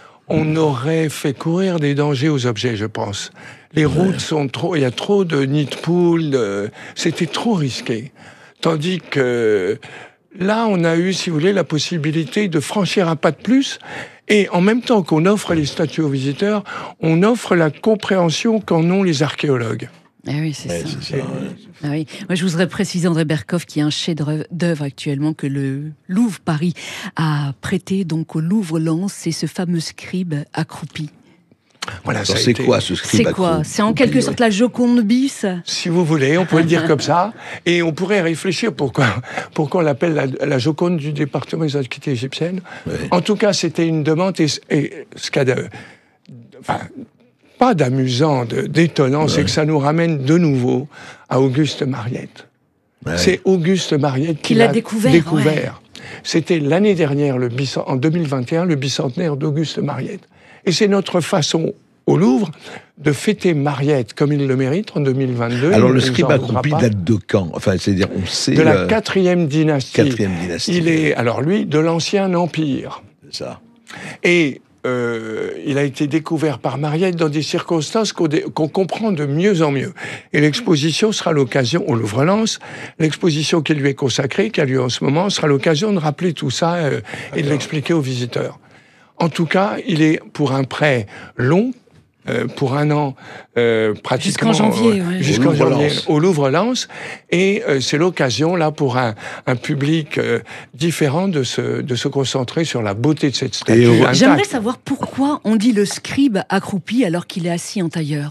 on aurait fait courir des dangers aux objets, je pense. Les routes ouais. sont trop... Il y a trop de nids de poules, de... c'était trop risqué. Tandis que là, on a eu, si vous voulez, la possibilité de franchir un pas de plus. Et en même temps qu'on offre les statues aux visiteurs, on offre la compréhension qu'en ont les archéologues. Ah oui, c'est ouais, ça. C'est ça ouais. Ah oui. Moi, je voudrais préciser, André Berkoff, qu'il y a un chef-d'œuvre actuellement que le Louvre Paris a prêté donc au Louvre-Lens, c'est ce fameux scribe accroupi. Voilà, ça c'est été... quoi ce scribe C'est quoi C'est en quelque sorte la Joconde bis. Si vous voulez, on pourrait le dire comme ça, et on pourrait réfléchir pourquoi, pourquoi on l'appelle la, la Joconde du département des antiquités égyptiennes. Ouais. En tout cas, c'était une demande, et, et ce qu'il y a de... Enfin, pas d'amusant, de, d'étonnant, ouais. c'est que ça nous ramène de nouveau à Auguste Mariette. Ouais. C'est Auguste Mariette qui, qui l'a, l'a découvert. découvert. Ouais. C'était l'année dernière, le bicent... en deux mille vingt et un, le bicentenaire d'Auguste Mariette. Et c'est notre façon, au Louvre, de fêter Mariette comme il le mérite en deux mille vingt-deux. Alors le scribe accroupi date de quand ? Enfin, c'est-à-dire, on sait... De la quatrième dynastie. Quatrième dynastie. Il est, alors lui, de l'Ancien Empire. C'est ça. Et... Euh, il a été découvert par Mariette dans des circonstances qu'on, dé- qu'on comprend de mieux en mieux. Et l'exposition sera l'occasion, au Louvre-Lens, l'exposition qui lui est consacrée, qui a lieu en ce moment, sera l'occasion de rappeler tout ça euh, et de l'expliquer aux visiteurs. En tout cas, il est pour un prêt long, euh, pour un an, euh, pratiquement... Jusqu'en janvier, euh, ouais. Jusqu'en janvier, au Louvre-Lens. Et euh, c'est l'occasion, là, pour un, un public euh, différent de se, de se concentrer sur la beauté de cette statue. Et j'aimerais savoir pourquoi on dit le scribe accroupi alors qu'il est assis en tailleur.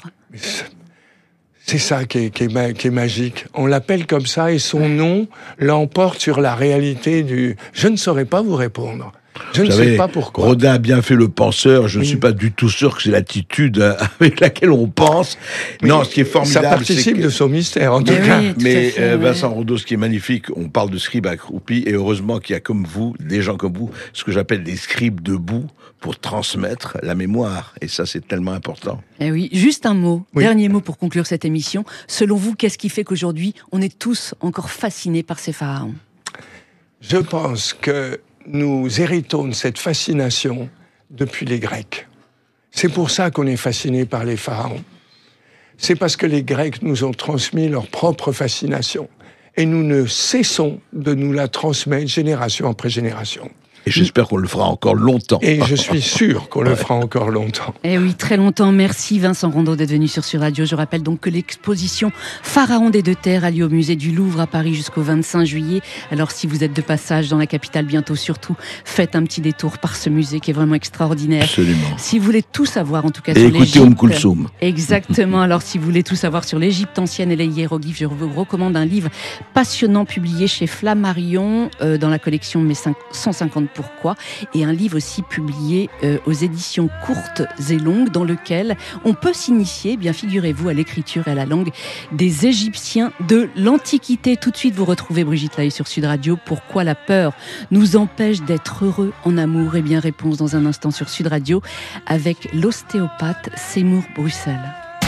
C'est ça qui est, qui, est, qui est magique. On l'appelle comme ça et son nom l'emporte sur la réalité du... Je ne saurais pas vous répondre. Je ne sais pas pourquoi. Rodin a bien fait le penseur. Je ne oui. suis pas du tout sûr que c'est l'attitude avec laquelle on pense. Oui. Non, ce qui est formidable, ça participe c'est que... de son mystère, en tout mais cas. Oui, tout mais fait, euh, ouais. Vincent Rondeau, ce qui est magnifique, on parle de scribe accroupi, et heureusement qu'il y a comme vous, des gens comme vous, ce que j'appelle des scribes debout pour transmettre la mémoire. Et ça, c'est tellement important. Eh oui, juste un mot, oui. dernier mot pour conclure cette émission. Selon vous, qu'est-ce qui fait qu'aujourd'hui, on est tous encore fascinés par ces pharaons ? Je pense que nous héritons de cette fascination depuis les Grecs. C'est pour ça qu'on est fasciné par les pharaons. C'est parce que les Grecs nous ont transmis leur propre fascination. Et nous ne cessons de nous la transmettre génération après génération. Et j'espère qu'on le fera encore longtemps. Et je suis sûr qu'on ouais. le fera encore longtemps. Et oui, très longtemps. Merci Vincent Rondeau d'être venu sur Sud Radio. Je rappelle donc que l'exposition Pharaon des deux terres a lieu au musée du Louvre à Paris jusqu'au vingt-cinq juillet. Alors si vous êtes de passage dans la capitale bientôt, surtout, faites un petit détour par ce musée qui est vraiment extraordinaire. Absolument. Si vous voulez tout savoir, en tout cas, et sur l'Égypte... écoutez Oum Kulsoum. Exactement. Alors si vous voulez tout savoir sur l'Égypte ancienne et les hiéroglyphes, je vous recommande un livre passionnant publié chez Flammarion euh, dans la collection Mes cent cinquante pourquoi, et un livre aussi publié euh, aux éditions courtes et longues dans lequel on peut s'initier, eh bien figurez-vous, à l'écriture et à la langue des Égyptiens de l'Antiquité. Tout de suite, vous retrouvez Brigitte Lahaie sur Sud Radio. Pourquoi la peur nous empêche d'être heureux en amour? Eh bien, réponse dans un instant sur Sud Radio avec l'ostéopathe Seymour Bruxelles.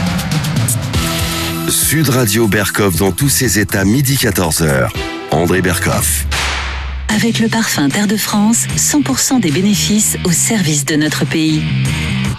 Sud Radio Berkhof dans tous ses états, midi quatorze heures. André Berkhof. Avec le parfum Terre de France, cent pour cent des bénéfices au service de notre pays.